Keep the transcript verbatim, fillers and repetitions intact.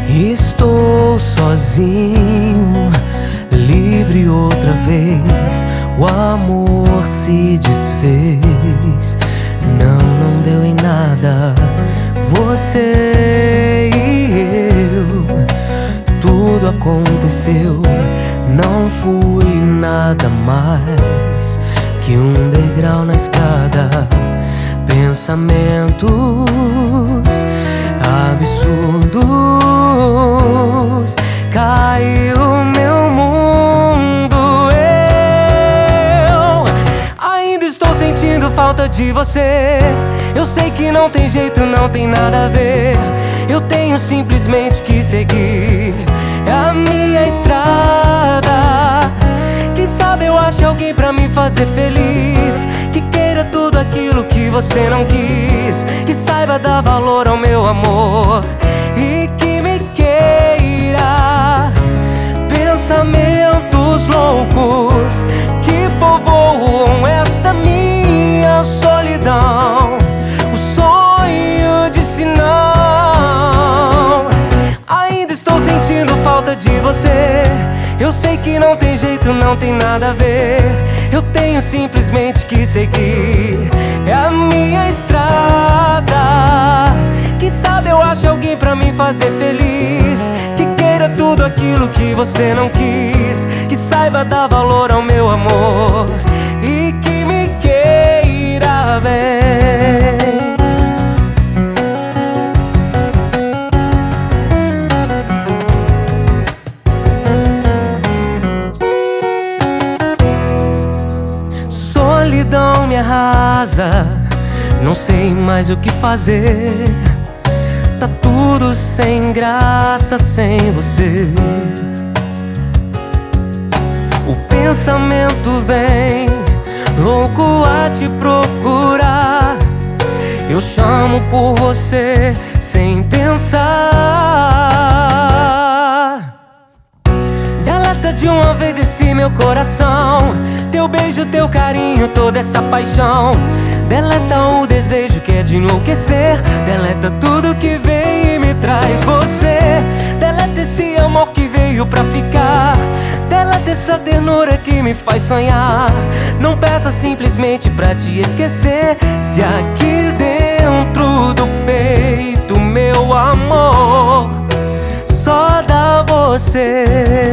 Estou sozinho, livre outra vez. O amor se desfez. Não, não deu em nada. Você e eu, tudo aconteceu. Não fui nada mais que um degrau na escada. Pensamentos absurdos, caiu meu mundo. Eu ainda estou sentindo falta de você. Eu sei que não tem jeito, não tem nada a ver. Eu tenho simplesmente que seguir, é a minha estrada. Quem sabe eu ache alguém pra me fazer feliz, que queira tudo aquilo que você não quis, que saiba dar valor ao meu amor e que me queira. Pensamentos loucos que povoam esta minha solidão. O sonho disse não. Ainda estou sentindo falta de você. Eu sei que não tem jeito, não tem nada a ver. Eu tenho simplesmente que seguir, é a minha estrada. Quem sabe eu ache alguém pra me fazer feliz, que queira tudo aquilo que você não quis, que saiba dar valor ao meu amor e que me queira bem. Solidão me arrasa, não sei mais o que fazer. Tá tudo sem graça sem você. O pensamento vem louco a te procurar. Eu chamo por você sem pensar. Deleta de uma vez esse meu coração, teu beijo, teu carinho, toda essa paixão. Deleta o desejo que é de enlouquecer. Deleta tudo que vem e me traz você. Deleta esse amor que veio pra ficar. Deleta essa ternura que me faz sonhar. Não peça simplesmente pra te esquecer, se aqui dentro do peito, meu amor, só dá você.